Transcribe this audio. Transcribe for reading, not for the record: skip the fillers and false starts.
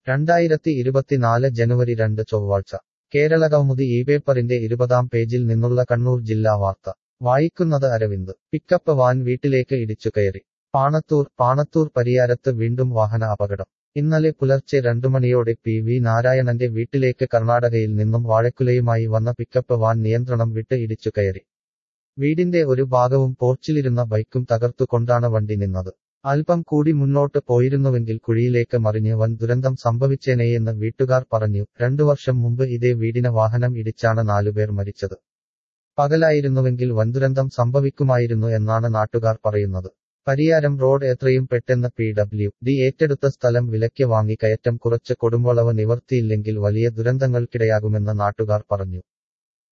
2024 ജനുവരി 2 ചൊവ്വാഴ്ച കേരളകൗമുദി ഈ പേപ്പറിന്റെ 20-ാം പേജിൽ നിന്നുള്ള കണ്ണൂർ ജില്ലാ വാർത്ത വായിക്കുന്നത് അരവിന്ദ്. പിക്കപ്പ് വാൻ വീട്ടിലേക്ക് ഇടിച്ചു കയറി. പാണത്തൂർ പരിയാരത്ത് വീണ്ടും വാഹന അപകടം. ഇന്നലെ പുലർച്ചെ 2 മണിയോടെ പി.വി. നാരായണന്റെ വീട്ടിലേക്ക് കർണാടകയിൽ നിന്നും വാഴക്കുലയുമായി വന്ന പിക്കപ്പ് വാൻ നിയന്ത്രണം വിട്ട് ഇടിച്ചു കയറി. വീടിന്റെ ഒരു ഭാഗവും പോർച്ചിലിരുന്ന ബൈക്കും തകർത്തുകൊണ്ടാണ് വണ്ടി നിന്നത്. അല്പം കൂടി മുന്നോട്ട് പോയിരുന്നുവെങ്കിൽ കുഴിയിലേക്ക് മറിഞ്ഞ് വൻ ദുരന്തം സംഭവിച്ചേനെയെന്ന് വീട്ടുകാർ പറഞ്ഞു. 2 വർഷം മുമ്പ് ഇതേ വീടിന് വാഹനം ഇടിച്ചാണ് 4 പേർ മരിച്ചത്. പകലായിരുന്നുവെങ്കിൽ വൻദുരന്തം സംഭവിക്കുമായിരുന്നു എന്നാണ് നാട്ടുകാർ പറയുന്നത്. പരിയാരം റോഡ് എത്രയും പെട്ടെന്ന് PWD ഏറ്റെടുത്ത സ്ഥലം വിലയ്ക്ക് വാങ്ങി കയറ്റം കുറച്ച് കൊടുംവളവ് നിവർത്തിയില്ലെങ്കിൽ വലിയ ദുരന്തങ്ങൾക്കിടയാകുമെന്ന് നാട്ടുകാർ പറഞ്ഞു.